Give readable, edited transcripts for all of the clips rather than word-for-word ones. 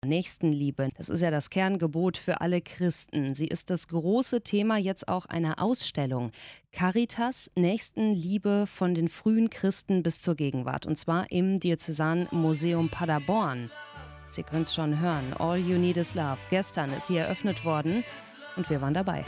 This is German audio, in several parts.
Nächstenliebe, das ist ja das Kerngebot für alle Christen. Sie ist das große Thema jetzt auch einer Ausstellung. Caritas, Nächstenliebe von den frühen Christen bis zur Gegenwart. Und zwar im Diözesanmuseum Paderborn. Sie können es schon hören, All You Need Is Love. Gestern ist sie eröffnet worden und wir waren dabei.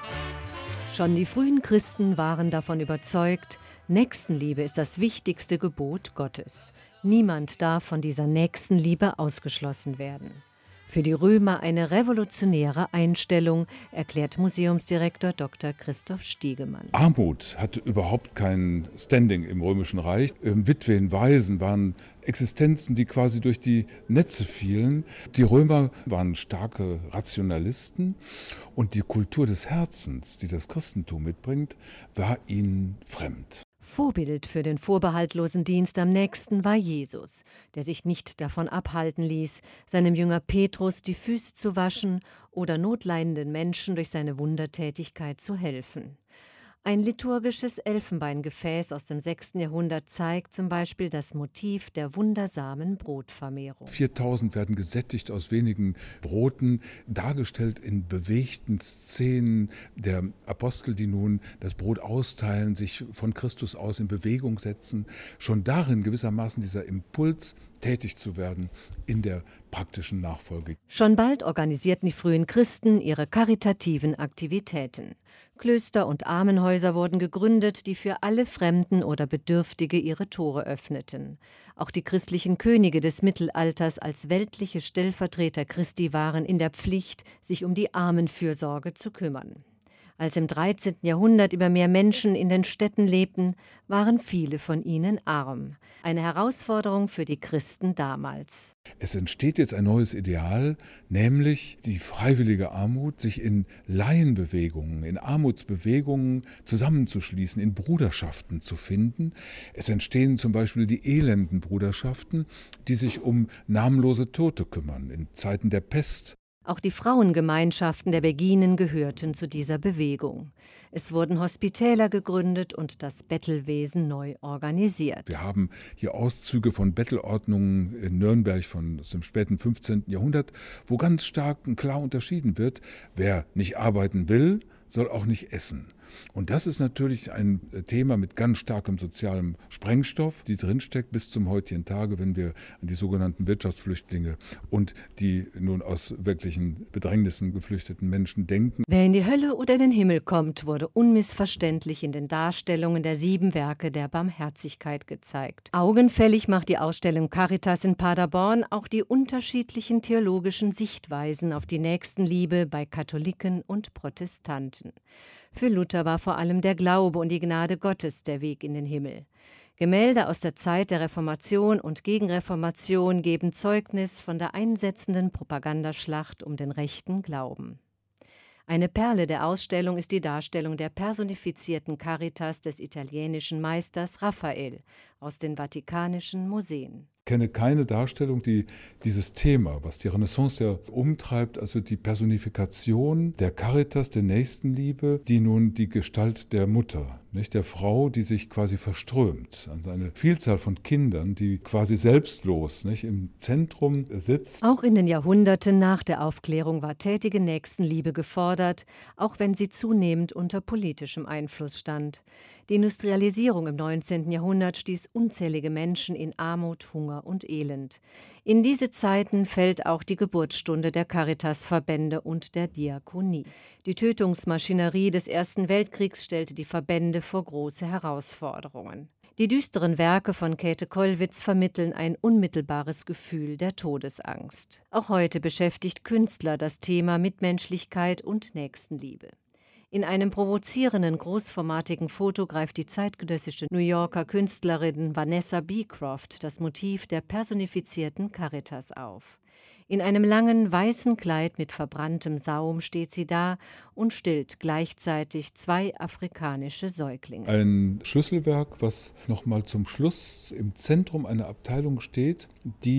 Schon die frühen Christen waren davon überzeugt, Nächstenliebe ist das wichtigste Gebot Gottes. Niemand darf von dieser Nächstenliebe ausgeschlossen werden. Für die Römer eine revolutionäre Einstellung, erklärt Museumsdirektor Dr. Christoph Stiegemann. Armut hatte überhaupt kein Standing im Römischen Reich. Witwen, Waisen waren Existenzen, die quasi durch die Netze fielen. Die Römer waren starke Rationalisten und die Kultur des Herzens, die das Christentum mitbringt, war ihnen fremd. Vorbild für den vorbehaltlosen Dienst am Nächsten war Jesus, der sich nicht davon abhalten ließ, seinem Jünger Petrus die Füße zu waschen oder notleidenden Menschen durch seine Wundertätigkeit zu helfen. Ein liturgisches Elfenbeingefäß aus dem 6. Jahrhundert zeigt zum Beispiel das Motiv der wundersamen Brotvermehrung. 4000 werden gesättigt aus wenigen Broten, dargestellt in bewegten Szenen der Apostel, die nun das Brot austeilen, sich von Christus aus in Bewegung setzen. Schon darin gewissermaßen dieser Impuls, tätig zu werden in der praktischen Nachfolge. Schon bald organisierten die frühen Christen ihre karitativen Aktivitäten. Klöster und Armenhäuser wurden gegründet, die für alle Fremden oder Bedürftige ihre Tore öffneten. Auch die christlichen Könige des Mittelalters als weltliche Stellvertreter Christi waren in der Pflicht, sich um die Armenfürsorge zu kümmern. Als im 13. Jahrhundert immer mehr Menschen in den Städten lebten, waren viele von ihnen arm. Eine Herausforderung für die Christen damals. Es entsteht jetzt ein neues Ideal, nämlich die freiwillige Armut, sich in Laienbewegungen, in Armutsbewegungen zusammenzuschließen, in Bruderschaften zu finden. Es entstehen zum Beispiel die Elendenbruderschaften, die sich um namenlose Tote kümmern in Zeiten der Pest. Auch die Frauengemeinschaften der Beginen gehörten zu dieser Bewegung. Es wurden Hospitäler gegründet und das Bettelwesen neu organisiert. Wir haben hier Auszüge von Bettelordnungen in Nürnberg aus dem späten 15. Jahrhundert, wo ganz stark und klar unterschieden wird, wer nicht arbeiten will, soll auch nicht essen. Und das ist natürlich ein Thema mit ganz starkem sozialem Sprengstoff, die drinsteckt bis zum heutigen Tage, wenn wir an die sogenannten Wirtschaftsflüchtlinge und die nun aus wirklichen Bedrängnissen geflüchteten Menschen denken. Wer in die Hölle oder in den Himmel kommt, wurde unmissverständlich in den Darstellungen der 7 Werke der Barmherzigkeit gezeigt. Augenfällig macht die Ausstellung Caritas in Paderborn auch die unterschiedlichen theologischen Sichtweisen auf die Nächstenliebe bei Katholiken und Protestanten. Für Luther war vor allem der Glaube und die Gnade Gottes der Weg in den Himmel. Gemälde aus der Zeit der Reformation und Gegenreformation geben Zeugnis von der einsetzenden Propagandaschlacht um den rechten Glauben. Eine Perle der Ausstellung ist die Darstellung der personifizierten Caritas des italienischen Meisters Raphael aus den Vatikanischen Museen. Ich kenne keine Darstellung, die dieses Thema, was die Renaissance ja umtreibt, also die Personifikation der Caritas, der Nächstenliebe, die nun die Gestalt der Mutter, nicht der Frau, die sich quasi verströmt, also eine Vielzahl von Kindern, die quasi selbstlos nicht, im Zentrum sitzt. Auch in den Jahrhunderten nach der Aufklärung war tätige Nächstenliebe gefordert, auch wenn sie zunehmend unter politischem Einfluss stand. Die Industrialisierung im 19. Jahrhundert stieß unzählige Menschen in Armut, Hunger und Elend. In diese Zeiten fällt auch die Geburtsstunde der Caritas-Verbände und der Diakonie. Die Tötungsmaschinerie des Ersten Weltkriegs stellte die Verbände vor große Herausforderungen. Die düsteren Werke von Käthe Kollwitz vermitteln ein unmittelbares Gefühl der Todesangst. Auch heute beschäftigt Künstler das Thema Mitmenschlichkeit und Nächstenliebe. In einem provozierenden, großformatigen Foto greift die zeitgenössische New Yorker Künstlerin Vanessa Beecroft das Motiv der personifizierten Caritas auf. In einem langen, weißen Kleid mit verbranntem Saum steht sie da und stillt gleichzeitig 2 afrikanische Säuglinge. Ein Schlüsselwerk, was nochmal zum Schluss im Zentrum einer Abteilung steht, die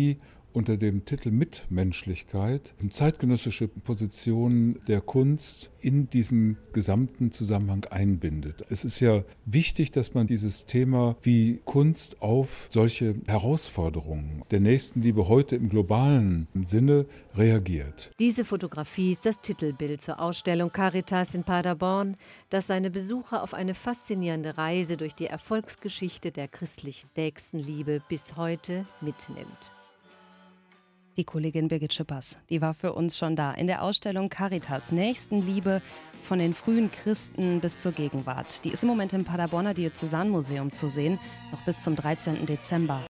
unter dem Titel Mitmenschlichkeit zeitgenössische Positionen der Kunst in diesen gesamten Zusammenhang einbindet. Es ist ja wichtig, dass man dieses Thema wie Kunst auf solche Herausforderungen der Nächstenliebe heute im globalen Sinne reagiert. Diese Fotografie ist das Titelbild zur Ausstellung Caritas in Paderborn, das seine Besucher auf eine faszinierende Reise durch die Erfolgsgeschichte der christlichen Nächstenliebe bis heute mitnimmt. Die Kollegin Birgit Schippers, die war für uns schon da in der Ausstellung Caritas, Nächstenliebe von den frühen Christen bis zur Gegenwart. Die ist im Moment im Paderborner Diözesanmuseum zu sehen, noch bis zum 13. Dezember.